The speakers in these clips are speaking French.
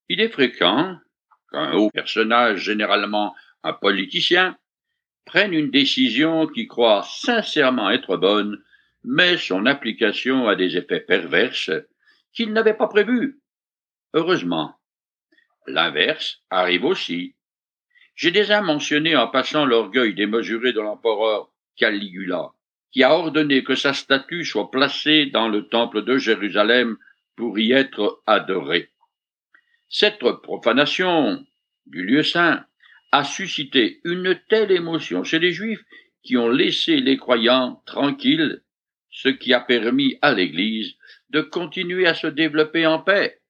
Il est fréquent qu'un haut personnage, généralement un politicien, prenne une décision qui croit sincèrement être bonne, mais son application a des effets perverses qu'il n'avait pas prévus. Heureusement, l'inverse arrive aussi. J'ai déjà mentionné en passant l'orgueil démesuré de l'empereur Caligula, qui a ordonné que sa statue soit placée dans le temple de Jérusalem pour y être adorée. Cette profanation du lieu saint a suscité une telle émotion chez les Juifs qui ont laissé les croyants tranquilles, ce qui a permis à l'Église de continuer à se développer en paix.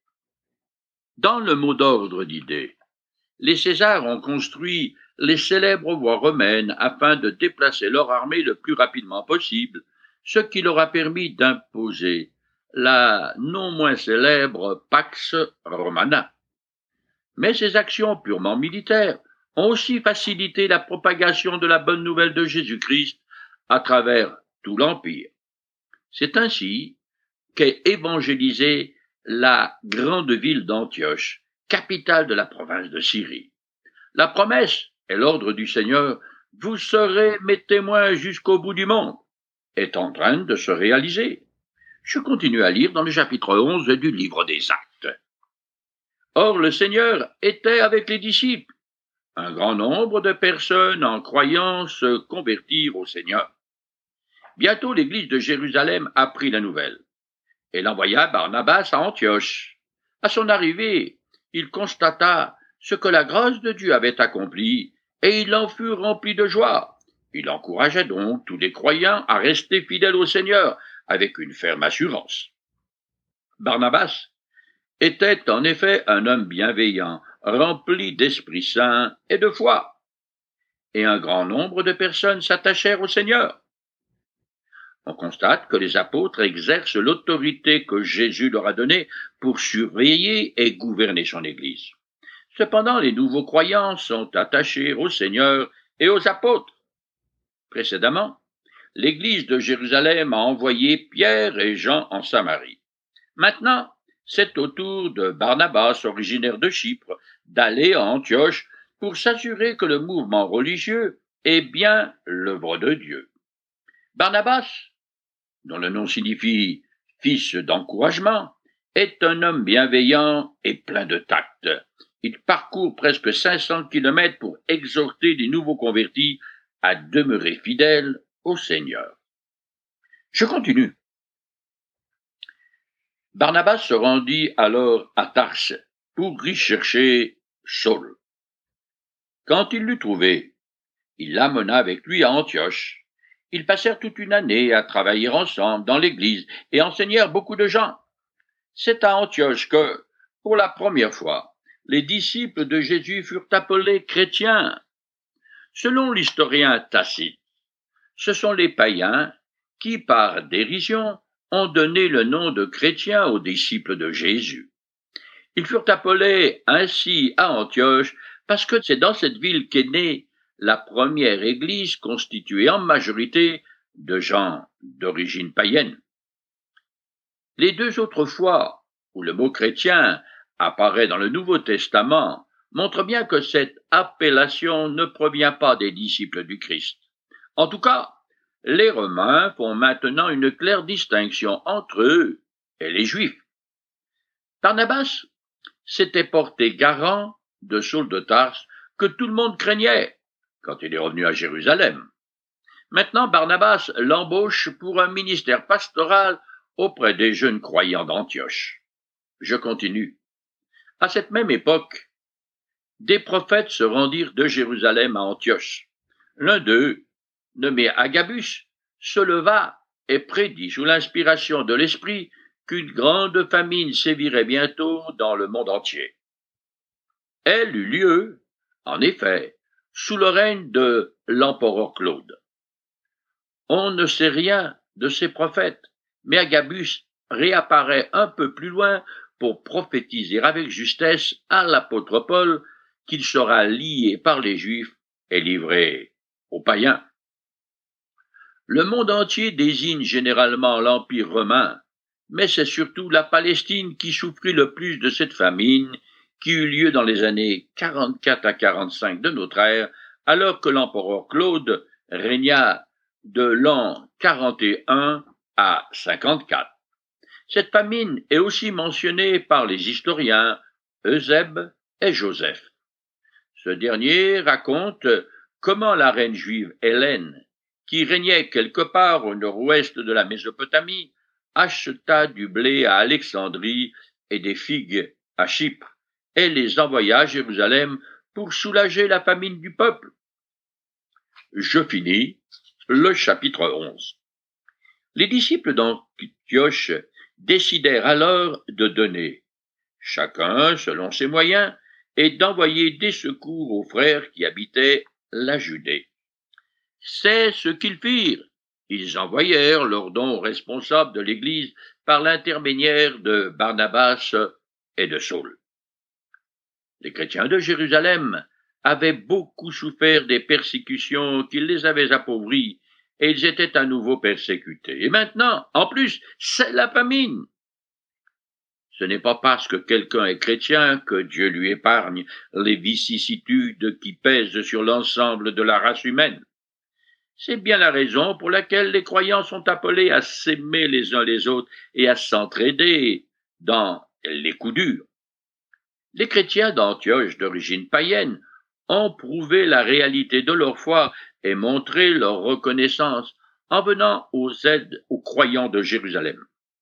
Dans le mot d'ordre d'idées, les Césars ont construit les célèbres voies romaines afin de déplacer leur armée le plus rapidement possible, ce qui leur a permis d'imposer la non moins célèbre Pax Romana. Mais ces actions purement militaires ont aussi facilité la propagation de la bonne nouvelle de Jésus-Christ à travers tout l'Empire. C'est ainsi qu'est évangélisée la grande ville d'Antioche, capitale de la province de Syrie. La promesse et l'ordre du Seigneur, vous serez mes témoins jusqu'au bout du monde, est en train de se réaliser. Je continue à lire dans le chapitre 11 du livre des Actes. Or, le Seigneur était avec les disciples. Un grand nombre de personnes, en croyant, se convertirent au Seigneur. Bientôt, l'église de Jérusalem apprit la nouvelle. Elle envoya Barnabas à Antioche. À son arrivée, il constata ce que la grâce de Dieu avait accompli, et il en fut rempli de joie. Il encouragea donc tous les croyants à rester fidèles au Seigneur, avec une ferme assurance. Barnabas était en effet un homme bienveillant, rempli d'Esprit Saint et de foi, et un grand nombre de personnes s'attachèrent au Seigneur. On constate que les apôtres exercent l'autorité que Jésus leur a donnée pour surveiller et gouverner son Église. Cependant, les nouveaux croyants sont attachés au Seigneur et aux apôtres. Précédemment, l'Église de Jérusalem a envoyé Pierre et Jean en Samarie. Maintenant, c'est au tour de Barnabas, originaire de Chypre, d'aller à Antioche pour s'assurer que le mouvement religieux est bien l'œuvre de Dieu. Barnabas, dont le nom signifie fils d'encouragement, est un homme bienveillant et plein de tact. Il parcourt presque 500 kilomètres pour exhorter les nouveaux convertis à demeurer fidèles au Seigneur. Je continue. Barnabas se rendit alors à Tarse pour y chercher Saul. Quand il l'eut trouvé, il l'amena avec lui à Antioche. Ils passèrent toute une année à travailler ensemble dans l'Église et enseignèrent beaucoup de gens. C'est à Antioche que, pour la première fois, les disciples de Jésus furent appelés chrétiens. Selon l'historien Tacite, ce sont les païens qui, par dérision, ont donné le nom de chrétiens aux disciples de Jésus. Ils furent appelés ainsi à Antioche parce que c'est dans cette ville qu'est née la première église constituée en majorité de gens d'origine païenne. Les deux autres fois où le mot chrétien apparaît dans le Nouveau Testament montrent bien que cette appellation ne provient pas des disciples du Christ. En tout cas, les Romains font maintenant une claire distinction entre eux et les Juifs. Barnabas s'était porté garant de Saul de Tarse que tout le monde craignait quand il est revenu à Jérusalem. Maintenant, Barnabas l'embauche pour un ministère pastoral auprès des jeunes croyants d'Antioche. Je continue. À cette même époque, des prophètes se rendirent de Jérusalem à Antioche. L'un d'eux, nommé Agabus, se leva et prédit sous l'inspiration de l'Esprit qu'une grande famine sévirait bientôt dans le monde entier. Elle eut lieu, en effet, sous le règne de l'empereur Claude. On ne sait rien de ces prophètes, mais Agabus réapparaît un peu plus loin pour prophétiser avec justesse à l'apôtre Paul qu'il sera lié par les Juifs et livré aux païens. Le monde entier désigne généralement l'Empire romain, mais c'est surtout la Palestine qui souffrit le plus de cette famine qui eut lieu dans les années 44 à 45 de notre ère, alors que l'empereur Claude régna de l'an 41 à 54. Cette famine est aussi mentionnée par les historiens Eusèbe et Joseph. Ce dernier raconte comment la reine juive Hélène, qui régnait quelque part au nord-ouest de la Mésopotamie, acheta du blé à Alexandrie et des figues à Chypre, et les envoya à Jérusalem pour soulager la famine du peuple. Je finis le chapitre 11. Les disciples d'Antioche décidèrent alors de donner, chacun selon ses moyens, et d'envoyer des secours aux frères qui habitaient la Judée. C'est ce qu'ils firent. Ils envoyèrent leurs dons aux responsables de l'Église par l'intermédiaire de Barnabas et de Saul. Les chrétiens de Jérusalem avaient beaucoup souffert des persécutions qui les avaient appauvris, et ils étaient à nouveau persécutés. Et maintenant, en plus, c'est la famine. Ce n'est pas parce que quelqu'un est chrétien que Dieu lui épargne les vicissitudes qui pèsent sur l'ensemble de la race humaine. C'est bien la raison pour laquelle les croyants sont appelés à s'aimer les uns les autres et à s'entraider dans les coups durs. Les chrétiens d'Antioche d'origine païenne ont prouvé la réalité de leur foi et montré leur reconnaissance en venant aux aides aux croyants de Jérusalem.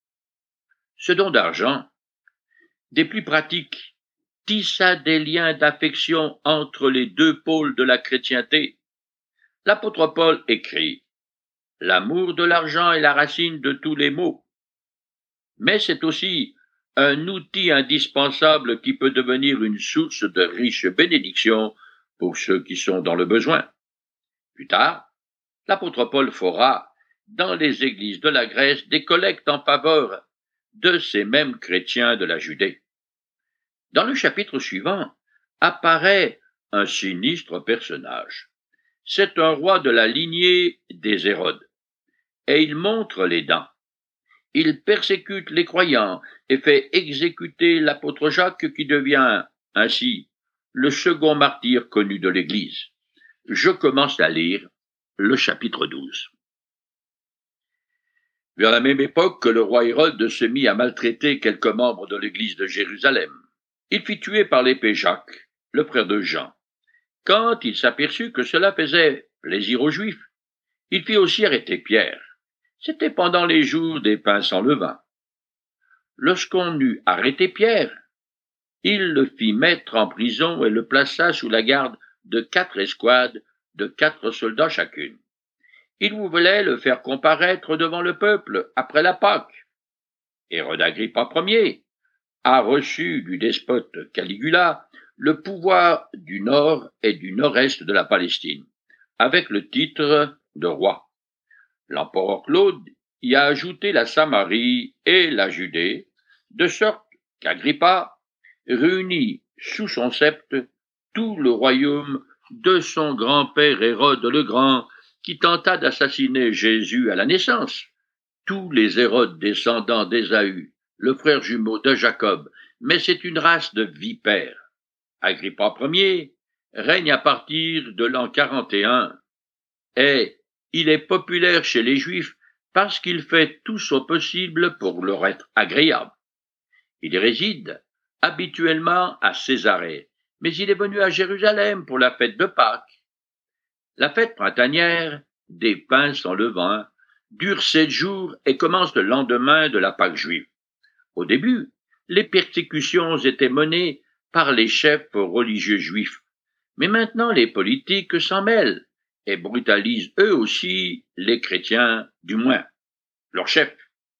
Ce don d'argent, des plus pratiques, tissa des liens d'affection entre les deux pôles de la chrétienté. L'apôtre Paul écrit « L'amour de l'argent est la racine de tous les maux », mais c'est aussi un outil indispensable qui peut devenir une source de riches bénédictions pour ceux qui sont dans le besoin. Plus tard, l'apôtre Paul fera, dans les églises de la Grèce, des collectes en faveur de ces mêmes chrétiens de la Judée. Dans le chapitre suivant, apparaît un sinistre personnage. C'est un roi de la lignée des Hérodes, et il montre les dents. Il persécute les croyants et fait exécuter l'apôtre Jacques qui devient, ainsi, le second martyr connu de l'Église. Je commence à lire le chapitre 12. Vers la même époque que le roi Hérode se mit à maltraiter quelques membres de l'Église de Jérusalem, il fit tuer par l'épée Jacques, le frère de Jean. Quand il s'aperçut que cela faisait plaisir aux Juifs, il fit aussi arrêter Pierre. C'était pendant les jours des pains sans levain. Lorsqu'on eut arrêté Pierre, il le fit mettre en prison et le plaça sous la garde de 4 escouades de 4 soldats chacune. Il voulait le faire comparaître devant le peuple après la Pâque. Hérode Agrippa Ier a reçu du despote Caligula le pouvoir du nord et du nord-est de la Palestine, avec le titre de roi. L'empereur Claude y a ajouté la Samarie et la Judée, de sorte qu'Agrippa réunit sous son sceptre tout le royaume de son grand-père Hérode le Grand, qui tenta d'assassiner Jésus à la naissance, tous les Hérodes descendants d'Ésaü, le frère jumeau de Jacob, mais c'est une race de vipères. Agrippa Ier règne à partir de l'an 41, et il est populaire chez les Juifs parce qu'il fait tout son possible pour leur être agréable. Il réside habituellement à Césarée, mais il est venu à Jérusalem pour la fête de Pâques. La fête printanière des pains sans levain dure 7 jours et commence le lendemain de la Pâque juive. Au début, les persécutions étaient menées par les chefs religieux juifs, mais maintenant les politiques s'en mêlent et brutalisent eux aussi les chrétiens, du moins leurs chefs.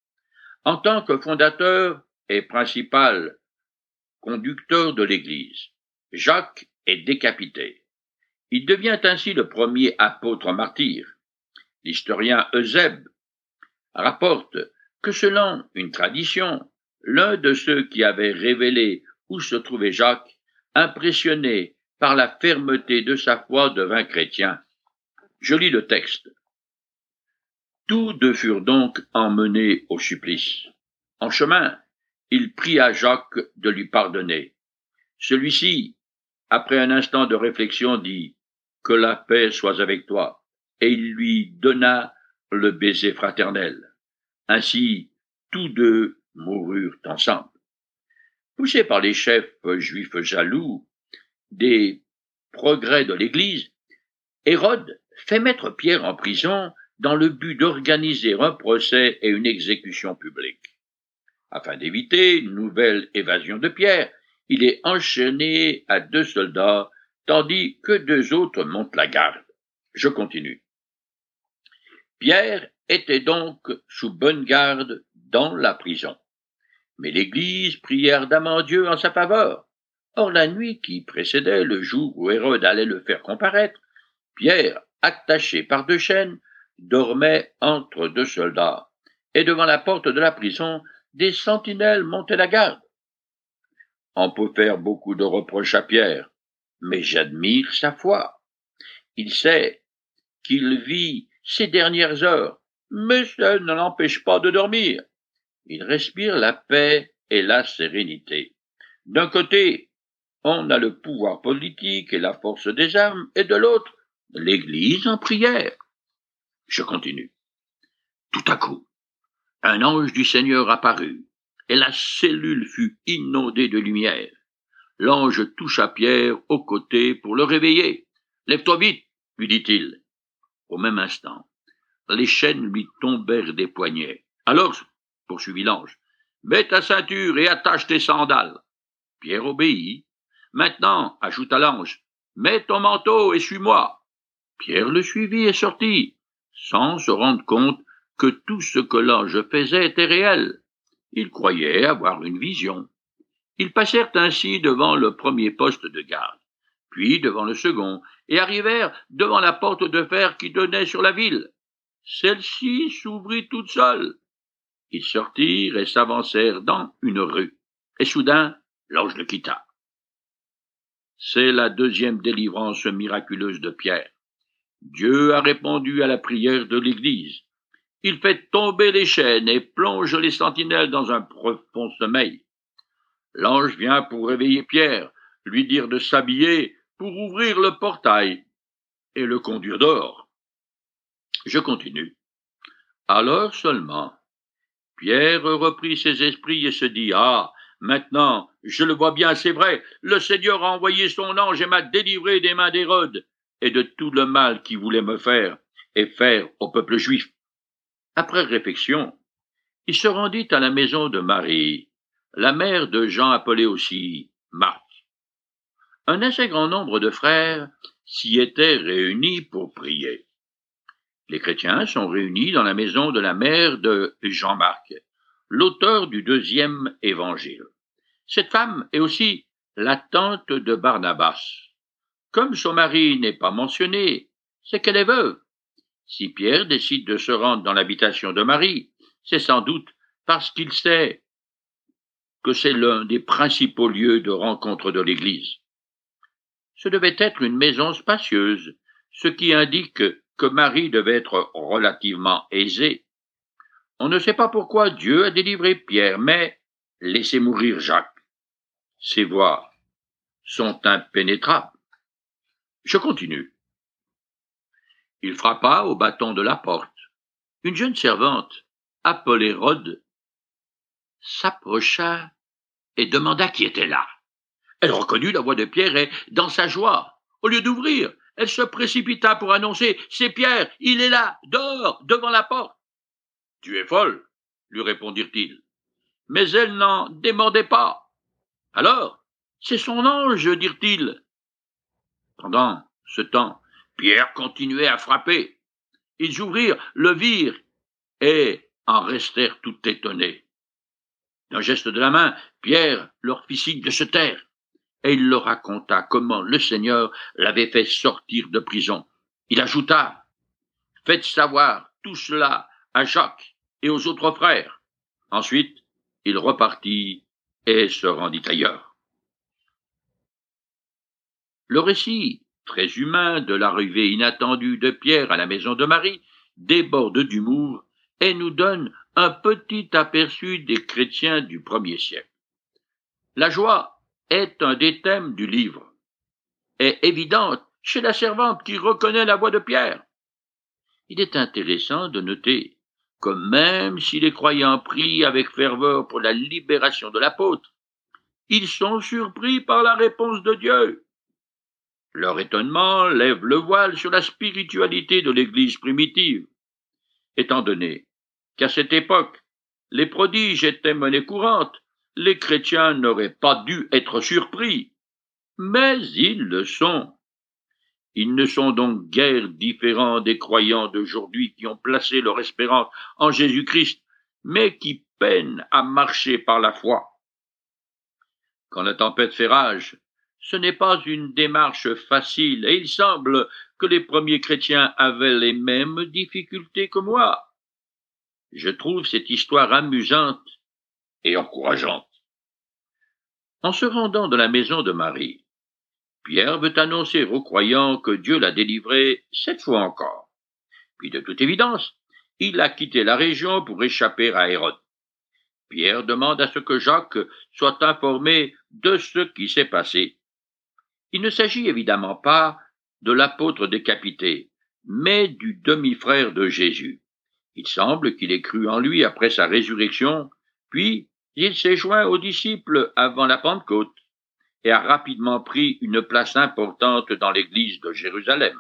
En tant que fondateur et principal conducteur de l'Église, Jacques est décapité. Il devient ainsi le premier apôtre martyr. L'historien Eusèbe rapporte que selon une tradition, l'un de ceux qui avaient révélé où se trouvait Jacques, impressionné par la fermeté de sa foi, devint chrétien. Je lis le texte. Tous deux furent donc emmenés au supplice. En chemin, il pria Jacques de lui pardonner. Celui-ci, après un instant de réflexion, dit « Que la paix soit avec toi », et il lui donna le baiser fraternel. Ainsi, tous deux moururent ensemble. Poussé par les chefs juifs jaloux des progrès de l'Église, Hérode fait mettre Pierre en prison dans le but d'organiser un procès et une exécution publique. Afin d'éviter une nouvelle évasion de Pierre, il est enchaîné à 2 soldats, tandis que 2 autres montent la garde. Je continue. Pierre était donc sous bonne garde dans la prison. Mais l'Église priait ardemment Dieu en sa faveur. Or, la nuit qui précédait le jour où Hérode allait le faire comparaître, Pierre, attaché par 2 chaînes, dormait entre 2 soldats, et devant la porte de la prison, des sentinelles montaient la garde. On peut faire beaucoup de reproches à Pierre, mais j'admire sa foi. Il sait qu'il vit ses dernières heures, mais ça ne l'empêche pas de dormir. Il respire la paix et la sérénité. D'un côté, on a le pouvoir politique et la force des armes, et de l'autre, l'Église en prière. Je continue. Tout à coup, un ange du Seigneur apparut, et la cellule fut inondée de lumière. L'ange toucha Pierre au côté pour le réveiller. « Lève-toi vite !» lui dit-il. Au même instant, les chaînes lui tombèrent des poignets. « Alors, poursuivit l'ange, mets ta ceinture et attache tes sandales. » Pierre obéit. « Maintenant, ajouta l'ange, mets ton manteau et suis-moi. » Pierre le suivit et sortit, sans se rendre compte que tout ce que l'ange faisait était réel. Il croyait avoir une vision. Ils passèrent ainsi devant le premier poste de garde, puis devant le second, et arrivèrent devant la porte de fer qui donnait sur la ville. Celle-ci s'ouvrit toute seule. Ils sortirent et s'avancèrent dans une rue, et soudain, l'ange le quitta. C'est la 2e délivrance miraculeuse de Pierre. Dieu a répondu à la prière de l'Église. Il fait tomber les chaînes et plonge les sentinelles dans un profond sommeil. L'ange vient pour réveiller Pierre, lui dire de s'habiller pour ouvrir le portail et le conduire dehors. Je continue. Alors seulement, Pierre reprit ses esprits et se dit « Ah, maintenant, je le vois bien, c'est vrai, le Seigneur a envoyé son ange et m'a délivré des mains d'Hérode et de tout le mal qu'il voulait me faire et faire au peuple juif. » Après réflexion, il se rendit à la maison de Marie, la mère de Jean appelé aussi Marc. Un assez grand nombre de frères s'y étaient réunis pour prier. Les chrétiens sont réunis dans la maison de la mère de Jean-Marc, l'auteur du 2e évangile. Cette femme est aussi la tante de Barnabas. Comme son mari n'est pas mentionné, c'est qu'elle est veuve. Si Pierre décide de se rendre dans l'habitation de Marie, c'est sans doute parce qu'il sait que c'est l'un des principaux lieux de rencontre de l'Église. Ce devait être une maison spacieuse, ce qui indique que Marie devait être relativement aisée. On ne sait pas pourquoi Dieu a délivré Pierre, mais laissez mourir Jacques. Ses voies sont impénétrables. Je continue. Il frappa au bâton de la porte. Une jeune servante, appelée Rhodes, s'approcha et demanda qui était là. Elle reconnut la voix de Pierre et, dans sa joie, au lieu d'ouvrir, elle se précipita pour annoncer « C'est Pierre, il est là, dehors, devant la porte. » « Tu es folle, » lui répondirent-ils. Mais elle n'en démordait pas. « Alors, c'est son ange, dirent-ils. » Pendant ce temps, Pierre continuait à frapper. Ils ouvrirent, le virent et en restèrent tout étonnés. D'un geste de la main, Pierre leur fit signe de se taire. Et il leur raconta comment le Seigneur l'avait fait sortir de prison. Il ajouta « Faites savoir tout cela à Jacques et aux autres frères. » Ensuite, il repartit et se rendit ailleurs. Le récit très humain de l'arrivée inattendue de Pierre à la maison de Marie déborde d'humour et nous donne un petit aperçu des chrétiens du 1er siècle. La joie est un des thèmes du livre, est évidente chez la servante qui reconnaît la voix de Pierre. Il est intéressant de noter que même si les croyants prient avec ferveur pour la libération de l'apôtre, ils sont surpris par la réponse de Dieu. Leur étonnement lève le voile sur la spiritualité de l'Église primitive, étant donné qu'à cette époque, les prodiges étaient monnaie courante, les chrétiens n'auraient pas dû être surpris, mais ils le sont. Ils ne sont donc guère différents des croyants d'aujourd'hui qui ont placé leur espérance en Jésus-Christ, mais qui peinent à marcher par la foi. Quand la tempête fait rage, ce n'est pas une démarche facile, et il semble que les premiers chrétiens avaient les mêmes difficultés que moi. Je trouve cette histoire amusante et encourageante. En se rendant dans la maison de Marie, Pierre veut annoncer aux croyants que Dieu l'a délivré 7 fois encore. Puis de toute évidence, il a quitté la région pour échapper à Hérode. Pierre demande à ce que Jacques soit informé de ce qui s'est passé. Il ne s'agit évidemment pas de l'apôtre décapité, mais du demi-frère de Jésus. Il semble qu'il ait cru en lui après sa résurrection, puis il s'est joint aux disciples avant la Pentecôte et a rapidement pris une place importante dans l'église de Jérusalem.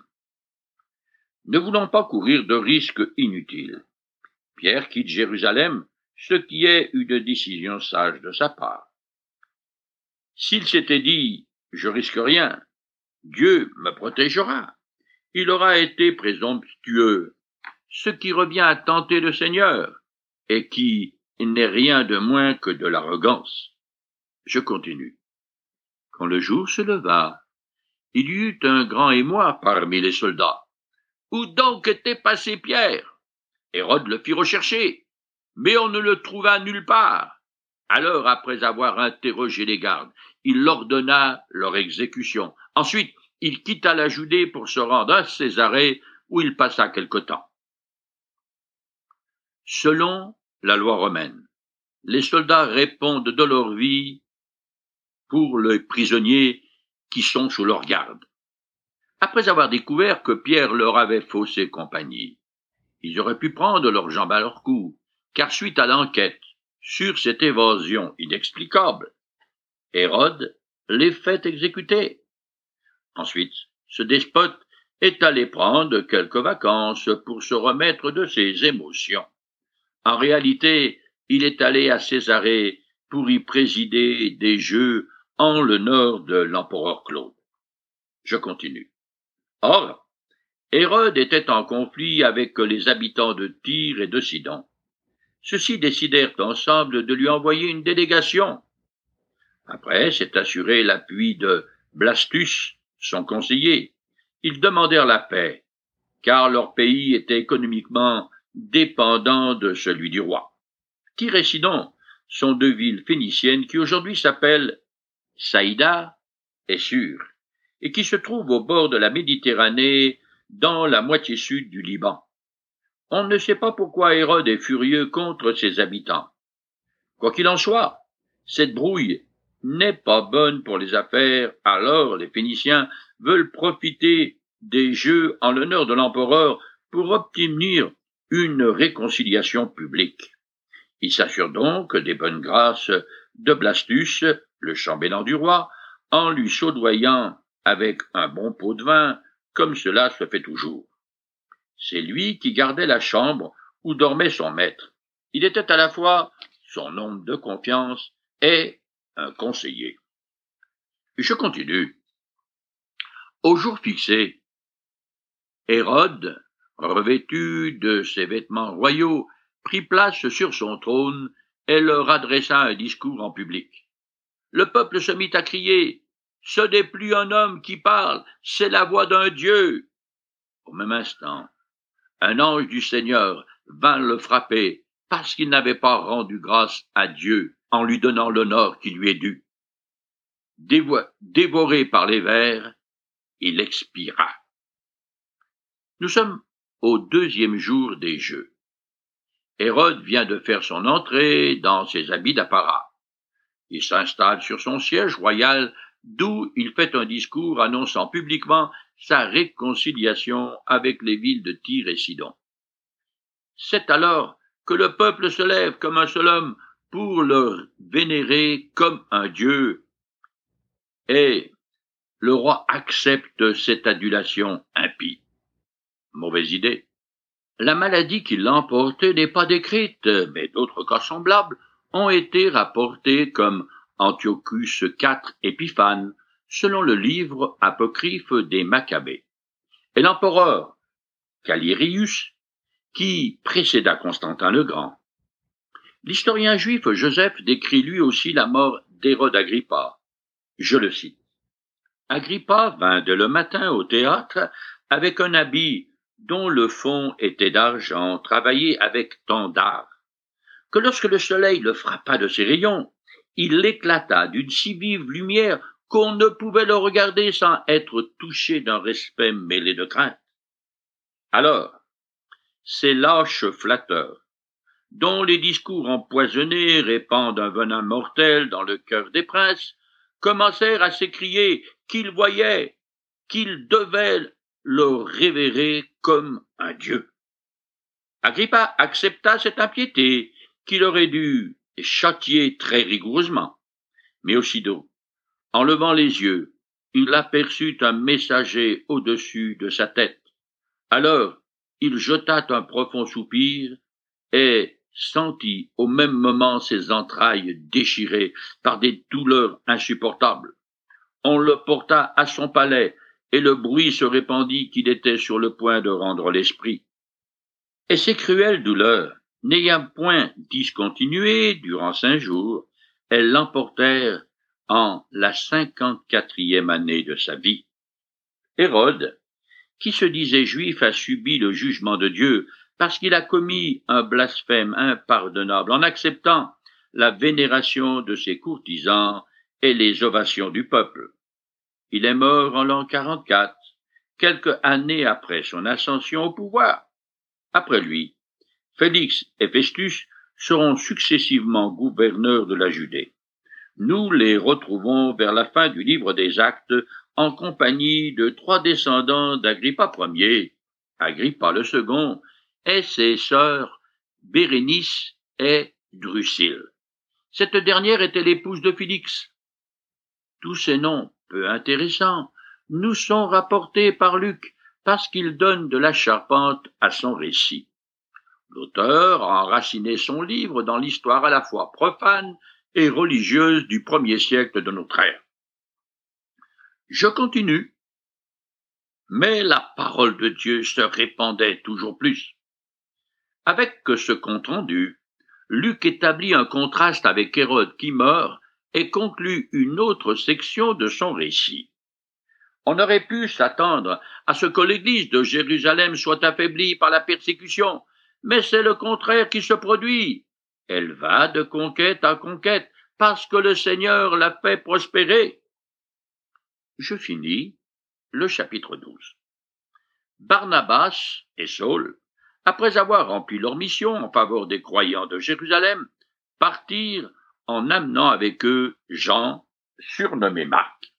Ne voulant pas courir de risques inutiles, Pierre quitte Jérusalem, ce qui est une décision sage de sa part. S'il s'était dit « je risque rien, Dieu me protégera », il aura été présomptueux, ce qui revient à tenter le Seigneur, et qui n'est rien de moins que de l'arrogance. Je continue. Quand le jour se leva, il y eut un grand émoi parmi les soldats. Où donc était passé Pierre? Hérode le fit rechercher, mais on ne le trouva nulle part. Alors, après avoir interrogé les gardes, il ordonna leur exécution. Ensuite, il quitta la Judée pour se rendre à Césarée, où il passa quelque temps. Selon la loi romaine, les soldats répondent de leur vie pour les prisonniers qui sont sous leur garde. Après avoir découvert que Pierre leur avait faussé compagnie, ils auraient pu prendre leurs jambes à leur cou, car suite à l'enquête sur cette évasion inexplicable, Hérode les fait exécuter. Ensuite, ce despote est allé prendre quelques vacances pour se remettre de ses émotions. En réalité, il est allé à Césarée pour y présider des jeux en l'honneur de l'empereur Claude. Je continue. Or, Hérode était en conflit avec les habitants de Tyr et de Sidon. Ceux-ci décidèrent ensemble de lui envoyer une délégation. Après s'être assuré l'appui de Blastus, son conseiller, ils demandèrent la paix, car leur pays était économiquement dépendant de celui du roi. Tyr et Sidon sont 2 villes phéniciennes qui aujourd'hui s'appellent Saïda et Sur, et qui se trouvent au bord de la Méditerranée, dans la moitié sud du Liban. On ne sait pas pourquoi Hérode est furieux contre ses habitants. Quoi qu'il en soit, cette brouille n'est pas bonne pour les affaires, alors les Phéniciens veulent profiter des jeux en l'honneur de l'empereur pour obtenir une réconciliation publique. Ils s'assurent donc des bonnes grâces de Blastus, le chambellan du roi, en lui chaudoyant avec un bon pot de vin, comme cela se fait toujours. C'est lui qui gardait la chambre où dormait son maître. Il était à la fois son homme de confiance et un conseiller. Je continue. Au jour fixé, Hérode, revêtu de ses vêtements royaux, prit place sur son trône et leur adressa un discours en public. Le peuple se mit à crier « Ce n'est plus un homme qui parle, c'est la voix d'un Dieu !» Au même instant, un ange du Seigneur vint le frapper parce qu'il n'avait pas rendu grâce à Dieu en lui donnant l'honneur qui lui est dû. Dévoré par les vers, il expira. Nous sommes au 2e jour des Jeux. Hérode vient de faire son entrée dans ses habits d'apparat. Il s'installe sur son siège royal, d'où il fait un discours annonçant publiquement sa réconciliation avec les villes de Tyr et Sidon. C'est alors que le peuple se lève comme un seul homme pour le vénérer comme un dieu, et le roi accepte cette adulation impie. Mauvaise idée. La maladie qui l'a emporté n'est pas décrite, mais d'autres cas semblables ont été rapportés comme Antiochus IV Épiphane, selon le livre apocryphe des Maccabées, et l'empereur Galérius, qui précéda Constantin le Grand. L'historien juif Joseph décrit lui aussi la mort d'Hérode Agrippa. Je le cite. Agrippa vint dès le matin au théâtre avec un habit dont le fond était d'argent travaillé avec tant d'art, que lorsque le soleil le frappa de ses rayons, il éclata d'une si vive lumière qu'on ne pouvait le regarder sans être touché d'un respect mêlé de crainte. Alors, ces lâches flatteurs, dont les discours empoisonnés répandent un venin mortel dans le cœur des princes, commencèrent à s'écrier qu'ils voyaient, qu'ils devaient le révérer comme un dieu. Agrippa accepta cette impiété qu'il aurait dû châtier très rigoureusement. Mais aussitôt, en levant les yeux, il aperçut un messager au-dessus de sa tête. Alors, il jeta un profond soupir et sentit au même moment ses entrailles déchirées par des douleurs insupportables. On le porta à son palais, et le bruit se répandit qu'il était sur le point de rendre l'esprit. Et ces cruelles douleurs, n'ayant point discontinué durant 5 jours, elles l'emportèrent en la 54e année de sa vie. Hérode, qui se disait juif, a subi le jugement de Dieu parce qu'il a commis un blasphème impardonnable en acceptant la vénération de ses courtisans et les ovations du peuple. Il est mort en l'an 44, quelques années après son ascension au pouvoir. Après lui, Félix et Festus seront successivement gouverneurs de la Judée. Nous les retrouvons vers la fin du livre des Actes en compagnie de 3 descendants d'Agrippa Ier, Agrippa le second, et ses sœurs Bérénice et Drusille. Cette dernière était l'épouse de Félix. Tous ces noms, peu intéressants, nous sont rapportés par Luc parce qu'ils donnent de la charpente à son récit. L'auteur a enraciné son livre dans l'histoire à la fois profane et religieuse du 1er siècle de notre ère. Je continue. Mais la parole de Dieu se répandait toujours plus. Avec ce compte-rendu, Luc établit un contraste avec Hérode qui meurt et conclut une autre section de son récit. On aurait pu s'attendre à ce que l'Église de Jérusalem soit affaiblie par la persécution, mais c'est le contraire qui se produit. Elle va de conquête en conquête parce que le Seigneur l'a fait prospérer. Je finis le chapitre 12. Barnabas et Saul, après avoir rempli leur mission en faveur des croyants de Jérusalem, partirent en amenant avec eux Jean, surnommé Marc.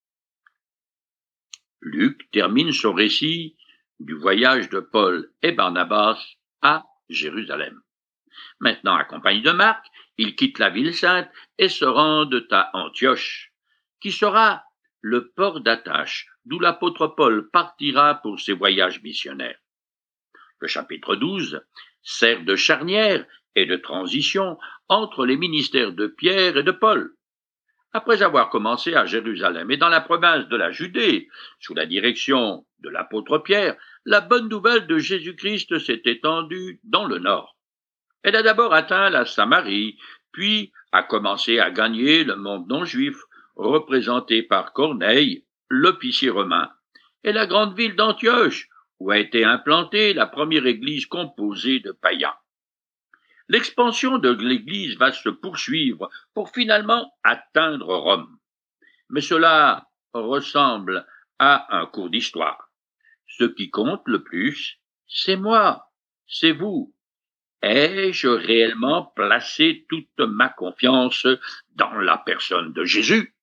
Luc termine son récit du voyage de Paul et Barnabas à Jérusalem. Maintenant, accompagnés de Marc, ils quittent la ville sainte et se rendent à Antioche, qui sera le port d'attache d'où l'apôtre Paul partira pour ses voyages missionnaires. Le chapitre 12 sert de charnière et de transition entre les ministères de Pierre et de Paul. Après avoir commencé à Jérusalem et dans la province de la Judée, sous la direction de l'apôtre Pierre, la bonne nouvelle de Jésus-Christ s'est étendue dans le nord. Elle a d'abord atteint la Samarie, puis a commencé à gagner le monde non-juif, représenté par Corneille, l'officier romain, et la grande ville d'Antioche, où a été implantée la première église composée de païens. L'expansion de l'Église va se poursuivre pour finalement atteindre Rome. Mais cela ressemble à un cours d'histoire. Ce qui compte le plus, c'est moi, c'est vous, Ai-je réellement placé toute ma confiance dans la personne de Jésus?